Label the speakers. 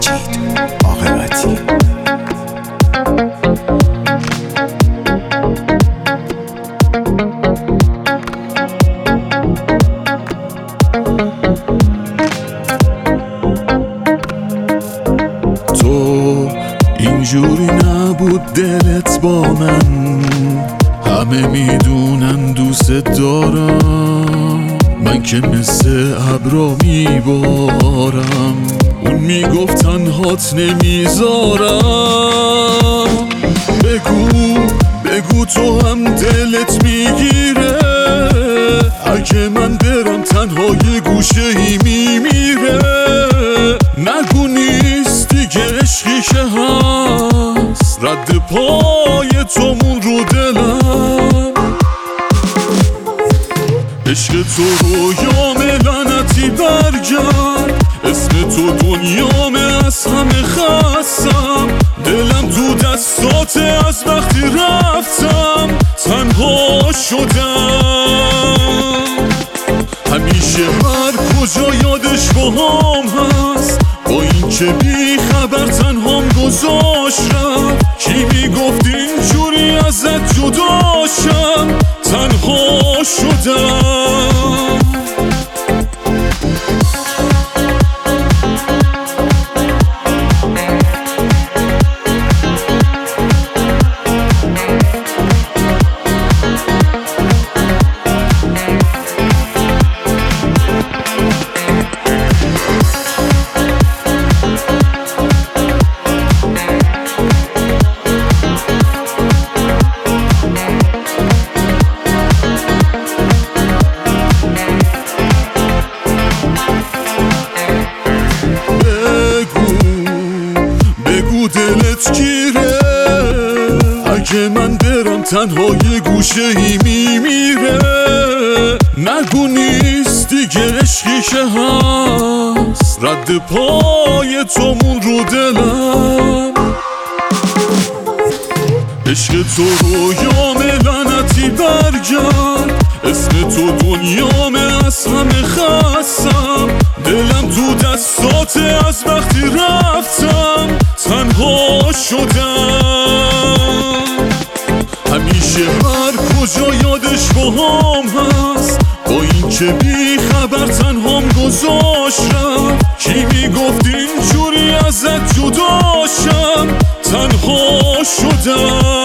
Speaker 1: مجید عاقبتی.
Speaker 2: تو اینجوری نبود دلت با من، همه میدونن دوست دارم. من که مثل ابرا میبارم، اون میگفت تنهات نمیذارم. بگو تو هم دلت میگیره، اگه من برم تنهای گوشه ای میمیره. نگو نیست دیگه عشقی که هست، رد پای تومون رو دلم. عشق تو رویام لعنتی برگرد، اسم تو دنیامه از همه خستم. دلم تو دستاته از وقتی رفتم تنها شدم. همیشه هر کجا یادش باهام هست، با این که بی خبر تنهام گذاشت رفت. کی میگفت اینجوری ازت جدا شم، تنها شدم. دلت گیره، اگه من برم تنهای گوشه ای میمیره. نگو نیست دیگه عشقی که هست، رد پای تومون رو دلم. عشق تو رویام لعنتی برگرد، اسم تو دنیامه از همه خستم. دلم تو دستاته از وقتی رفتم تنها شدم. همیشه هر کجا یادش باهام هست، با این که بی خبر تنهام گذاشت رفت. کی میگفت اینجوری ازت جدا شم، تنها شدم.